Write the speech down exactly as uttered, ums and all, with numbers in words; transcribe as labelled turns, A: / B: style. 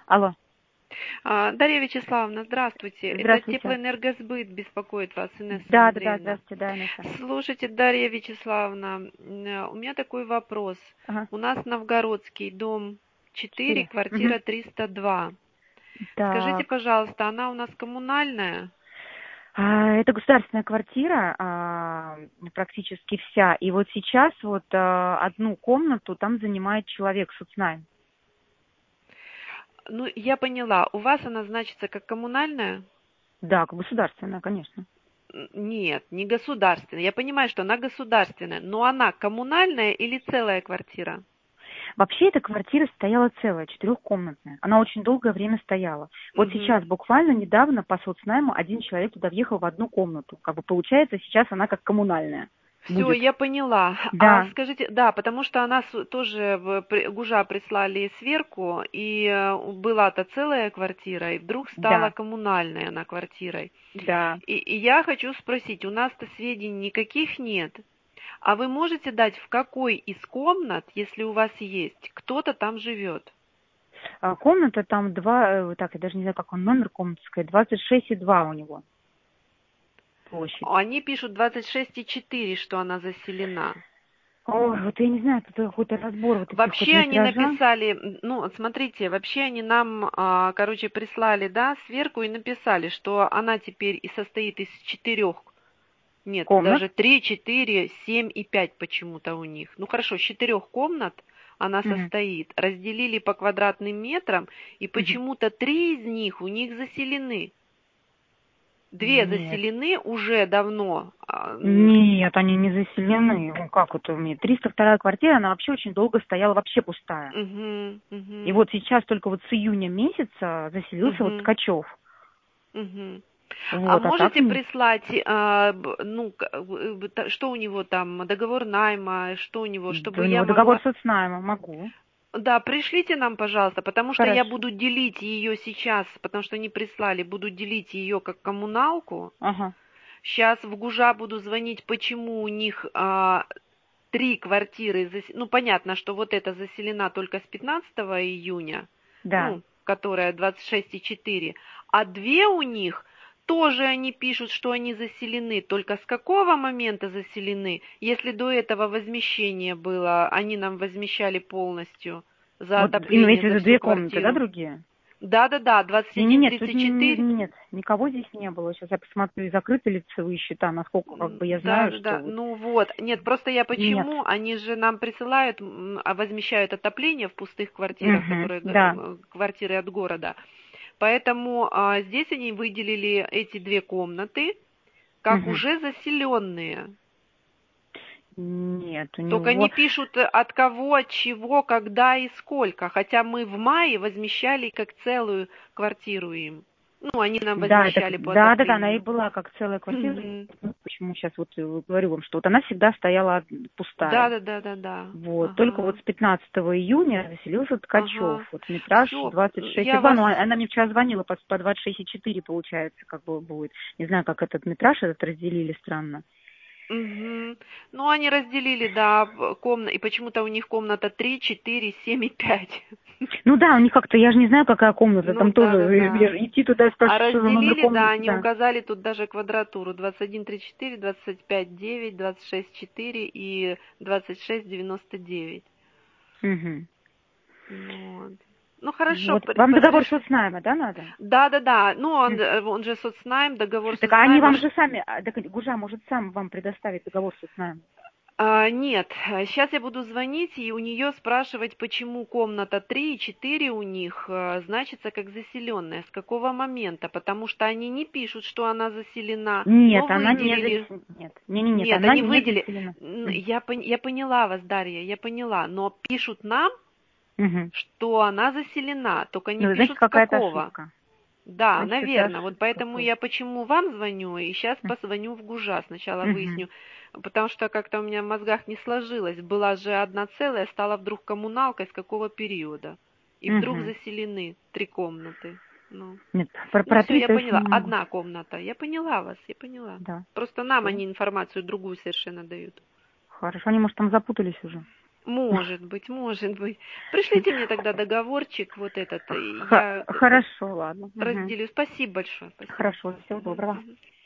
A: Алло.
B: А, Дарья Вячеславовна, здравствуйте. Это
A: Здравствуйте.
B: Теплоэнергосбыт беспокоит вас, Инесса
A: Да, да, да,
B: Андреевна.
A: здравствуйте, да, Инесса.
B: Слушайте, Дарья Вячеславовна, м, у меня такой вопрос.
A: Ага.
B: У нас Новгородский, дом четыре,
A: Четыре. Мгм.
B: квартира триста два. Скажите,
A: Так.
B: пожалуйста, она у нас коммунальная?
A: А, это государственная квартира, а, практически вся. И вот сейчас вот а, одну комнату там занимает человек соцнайм.
B: Ну, я поняла. У вас она значится как коммунальная?
A: Да, государственная, конечно.
B: Н- Нет, не государственная. Я понимаю, что она государственная, но она коммунальная или целая квартира?
A: Вообще эта квартира стояла целая, четырехкомнатная. Она очень долгое время стояла. Вот
B: Угу.
A: сейчас, буквально недавно по соцнайму один человек туда въехал в одну комнату. Как бы получается, сейчас она как коммунальная
B: Все,
A: будет.
B: я поняла. А
A: Да,
B: скажите, да, потому что она с- тоже в при- Гужа прислали сверку, и э, была-то целая квартира, и вдруг стала
A: да,
B: коммунальной она квартирой.
A: да.
B: И, и я хочу спросить, у нас-то сведений никаких нет, а вы можете дать, в какой из комнат, если у вас есть, кто-то там живет?
A: А, комната там два, э, так, я даже не знаю, как он номер комнаты сказать, двадцать шесть и два у него площадь.
B: Они пишут двадцать шесть и четыре, что она заселена.
A: Ой, вот я не знаю, тут какой-то разбор вот этих вот
B: Вообще они
A: метража.
B: написали, м, ну, вот смотрите, вообще они нам, а, короче, прислали, да, сверку и написали, что она теперь и состоит из четырех, нет,
A: Комнат.
B: даже три, четыре, семь и пять почему-то у них. Ну, хорошо, с четырех комнат она
A: Мгм,
B: состоит, разделили по квадратным метрам, и
A: мгм.
B: почему-то три из них у них заселены. Две
A: Нет.
B: заселены уже давно. а, м,
A: Нет, они не заселены. Ну, как это у меня? триста вторая квартира, она вообще очень долго стояла вообще пустая.
B: Мгм,
A: И
B: мгм,
A: вот сейчас только вот с июня месяца заселился вот
B: мгм,
A: Ткачев.
B: мгм. А
A: Вот, а так...
B: можете
A: н-
B: прислать, а, б- ну, к- в- в- та- что у него там, договор найма, что у него,
A: Да,
B: чтобы
A: у
B: я
A: него договор
B: могла...
A: соцнайма, могу.
B: Да, пришлите нам, пожалуйста, потому что я
A: Хорошо.
B: буду делить ее сейчас, потому что не прислали, буду делить ее как коммуналку.
A: Ага,
B: Сейчас в Гужа буду звонить, почему у них а, три квартиры, зас- ну, понятно, что вот эта заселена только с пятнадцатого июня,
A: да.
B: ну, которая двадцать шесть и четыре, а две у них тоже они пишут, что они заселены, только с какого момента заселены, если до этого возмещение было, они нам возмещали полностью за
A: Вот
B: отопление,
A: имеете в
B: за
A: виду
B: всю
A: две комнаты, да,
B: квартиру.
A: другие?
B: Да-да-да, двадцать
A: Не, не,
B: один
A: нет, тут
B: тридцать
A: не, не-
B: четыре.
A: нет, никого здесь не было. Сейчас я посмотрю, закрыты лицевые счета, насколько как
B: М,
A: бы я
B: Да,
A: знаю,
B: да,
A: что
B: да.
A: вот
B: Ну вот. Нет, просто я
A: нет.
B: почему? Они же нам присылают, м, а возмещают отопление в пустых квартирах,
A: Угу,
B: которые г-
A: да.
B: э, квартиры от города. Поэтому а, здесь они выделили эти две комнаты как
A: Угу.
B: уже заселенные.
A: Нет, у
B: Только не
A: него,
B: пишут э, от кого, от чего, когда и сколько. Хотя мы в мае возмещали как целую квартиру им. Ну, они нам
A: да, это,
B: возмещали по
A: да, да, да, она и
B: отоплению.
A: была как целая квартира.
B: Мгм.
A: Ну, почему сейчас вот э, говорю вам, что вот она всегда стояла
B: Да,
A: пустая.
B: да, да, да, да.
A: Вот. Только вот
B: Ага.
A: с пятнадцатого июня заселился Ткачев.
B: Ага.
A: Вот метраж
B: Все,
A: двадцать шесть и
B: я
A: два.
B: вас...
A: Ну, а- она мне вчера звонила по, по двадцать шесть и четыре, получается, как бы будет. Не знаю, как этот метраж этот разделили, странно.
B: Мгм. Ну, они разделили, да, комнаты, и почему-то у них комната три, четыре, семь и пять.
A: Ну да, у них как-то, я же не знаю, какая комната,
B: Ну,
A: там
B: да,
A: тоже
B: да,
A: э,
B: да.
A: э, идти туда и
B: А
A: спрашивать, что за номер
B: разделили, да,
A: комнаты,
B: они
A: да.
B: указали тут даже квадратуру. двадцать один, тридцать четыре, двадцать пять, девять, двадцать шесть, четыре и двадцать шесть, девяносто девять.
A: Угу.
B: Ну, вот. Ну, хорошо,
A: Вот.
B: пр-
A: Вам договор
B: приш-
A: соцнайма, да, надо?
B: Да, да, да. Ну, он,
A: М.
B: э, он же соцнайм, договор
A: Так а они
B: соцнайма.
A: вам же сами, а, так Гужа может сам вам предоставить договор соцнайма.
B: А, нет, сейчас я буду звонить и у нее спрашивать, почему комната три и четыре у них э, значится как заселенная, с какого момента, потому что они не пишут, что она заселена,
A: Нет,
B: но
A: она не
B: выделили.
A: заселена. Нет, не, не, нет,
B: Нет,
A: она
B: они
A: не
B: выделили.
A: заселена.
B: М, Я, пон- я поняла вас, Дарья, я поняла, но пишут нам,
A: Угу.
B: что она заселена, только не
A: Ну, значит,
B: пишут с
A: какая-то
B: какого.
A: ошибка.
B: Да,
A: Значит, это
B: наверное. Вот
A: ошибка
B: поэтому
A: тоже.
B: я почему вам звоню, и сейчас позвоню в Гужа, сначала
A: Угу.
B: выясню, потому что как-то у меня в мозгах не сложилось. Была же одна целая, стала вдруг коммуналкой с какого периода? И вдруг
A: Угу.
B: заселены три комнаты. Ну,
A: Нет, про,
B: ну
A: про
B: все,
A: три
B: я
A: точно
B: поняла.
A: не могу.
B: Одна комната. Я поняла вас, я поняла.
A: Да.
B: Просто нам
A: Все.
B: они информацию другую совершенно дают.
A: Хорошо, они, может, там запутались уже.
B: Может быть, может быть. Пришлите мне тогда договорчик вот этот, и
A: Х-
B: я
A: Хорошо, ладно. Мгм.
B: разделю. Спасибо большое. Спасибо.
A: Хорошо, всего
B: Мгм,
A: доброго.
B: мгм.